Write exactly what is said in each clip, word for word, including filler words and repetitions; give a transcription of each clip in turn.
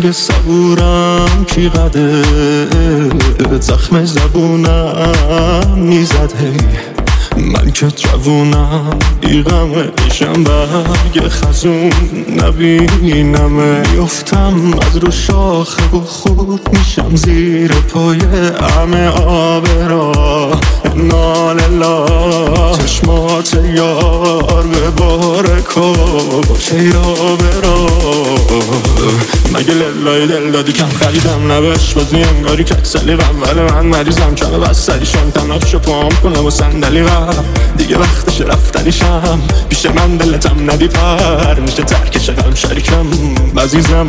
سنگ صبورم کی قده زخم زبونم میزد هی من که جوونم بیغم ایشم برگ خزون نبینم یفتم از رو شاخه و خود میشم زیر پای همه آب را ناللا چشمات یار به بارکا باشه یا برا مگه للای دل دادی کم خریدم نبش بازی انگاری که اکسلی قول من مریضم کمه بستری شنتم نفش پام کنم و صندلی قبل دیگه وقتش رفتنیشم پیش من دلتم ندی پر میشه ترکش قلم شریکم عزیزم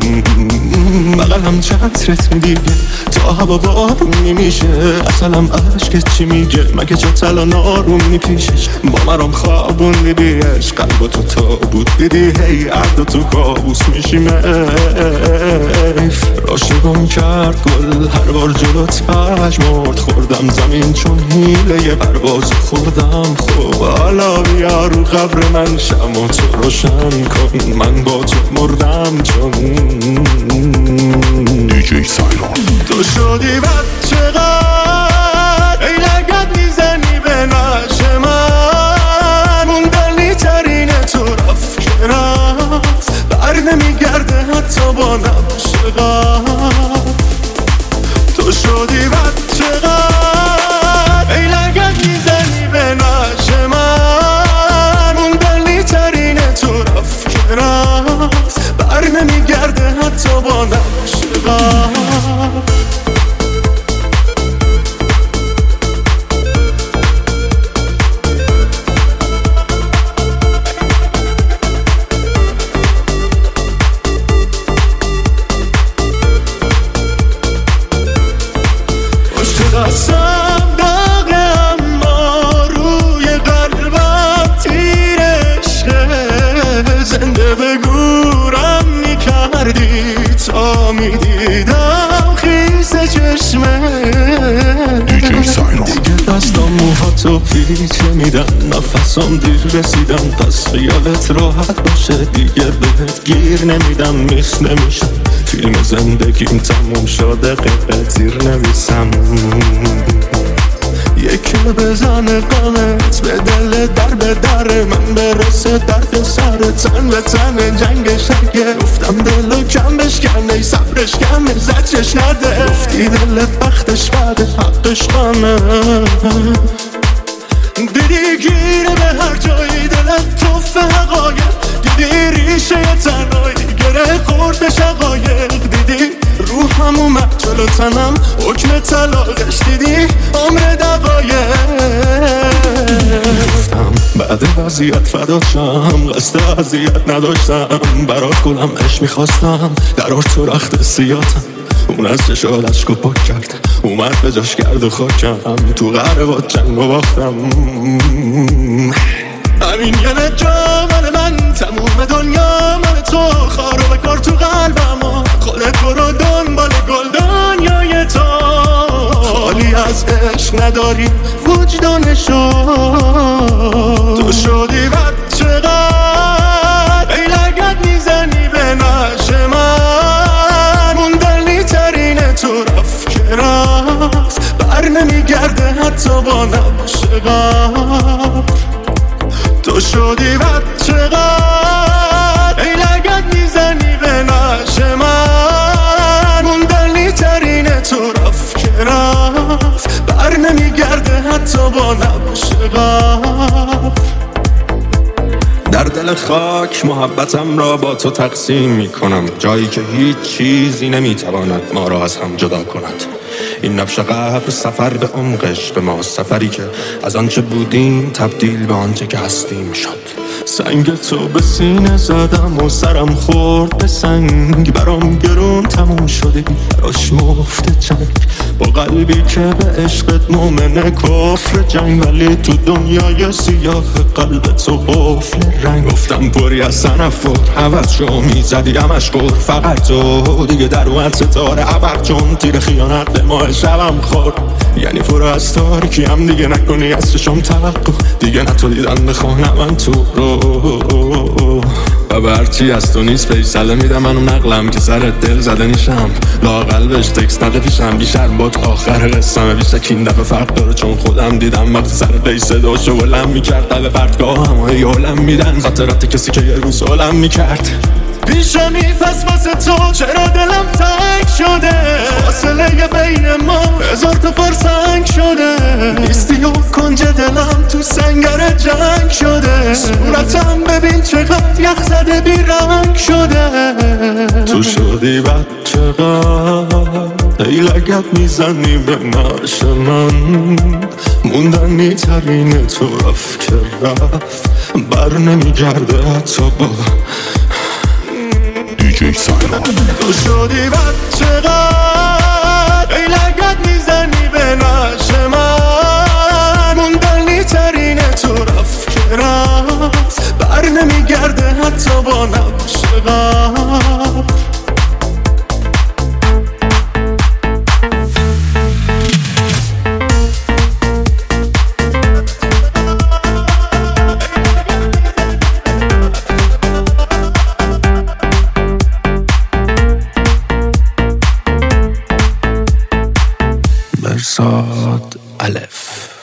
بقلم چترت دیگه تا هوا بارونی میشه اصلم عشقت چی میگه مگه چه تلا نارونی پیشش با مرام خوابون دیدیش قلب تو تابوت دیدی هی عرد تو کابوس میشیم ایف راشگم کرد گل هر بار جلوت پشمرد خوردم زمین چون حیله پرواز خوردم خوب حالا بیا رو قبر من شمع تو روشن کن من با تو مردم چون دیجی سایلان تو شدی بچه قد ای لگت میزنی به نش من موندنی ترین تو رفت که رفت بر نمیگرده حتی با نبش قد تو شدی بچه قد ای لگت میزنی به نش من موندنی ترین تو رفت که رفت بر نمیگرده حتی با نبش قد دستم داغه اما روی قلبم تیر عشقه زنده به گورم میکردی تا میدیدم خیس چشمه دیگه دستم موهاتو پیچه میدن نفسم دیر رسیدم پس خیالت راحت باشه دیگه بهت گیر نمیدم میس نمیشم فیلم زندگیم تموم شده قطعه تیر نویسم یکی بزنه قمت به دل در به در من برسه درد سر تن به تن جنگ شرگه افتم دلو کم بشکن ای صبرش کمه زجرش نده افتی دلت بختش بده حقش قمه دیدی گیره به هر جایی دلت توف حقایق دیدی ریشه تنهایی گره خورد به شقایق دیدی روحم اومد جلو تنم حکم طلاقش دیدی عمر دقایق گفتم بعد وضعیت فدا شم قصد اذیت نداشتم برات گلم عشق میخواستم درار تو رخت سیاتم اون از چشات عشقو پاک کرد اومد به جاش کرد و خاکم تو قهر با جنگ و باختم همین یه نجا مال من تموم دنیا مال تو خارو بکار تو قلبم خودت برو دنبال گل دنیای تو خالی از عشق نداری وجدانشو تو شدی بچه قد ای لگت میزنی به نش من موندنی ترین تو رفت که رفت بر نمیگرده حتی با نبش قبر تو شدی بچه قد ای لگت میزنی به نش من موندنی ترین تو رفت که رفت بر نمیگرده حتی با نبش قبر در دل خاک محبتم را با تو تقسیم میکنم جایی که هیچ چیزی نمیتواند ما را از هم جدا کند این نبش قبر سفر به عمق عشق ما سفری که از آنچه بودیم تبدیل به آنچه که هستیم شد سنگ تو به سینه زدم و سرم خورد به سنگ برام گرون تموم شده براش مفت جنگ با قلبی که به عشقت مومنه کفر جنگ ولی تو دنیای سیاه قلب تو قفل رنگ گفتم پری از تنفر عوض شو میزدی همش گر فقط تو دیگه در اومد ستاره عبر چون تیر خیانت به ماه شبم خورد یعنی فرو از تاریکی هم دیگه نکنی از چشم توقع دیگه نتو دیدن بخوانم من تو رو و برچی از تو نیست فیصله میدم منو نقلم که سرت دل زده نیشم لاقل بهش تکست نده پیشم بیشرم با آخر قسمه بیشتر که این دفعه فرق داره چون خودم دیدم وقتی سر پی صداشو بلند میکرد قلب پرتگاه همه یولم میدن خاطرات کسی که یه روز هولم میکرد پیشمی پس واسه تو چرا دلم تنگ شده فاصله بین ما هزار تا فرسنگ شده نیستی و کنج دلم تو سنگر جنگ شده صورتم ببین چقدر یخ زده بی رنگ شده تو شدی بچقدر ای لگت میزنی به نعش من موندنی ترین تو رفت که رفت بر نمیگرده حتی با دیجی سایمون تو شدی بچقدر ای لگت میزنی به نعش من موندنی ترین تو رفت که رفت بر نمیگرده حتی با نبش غم مرصاد الف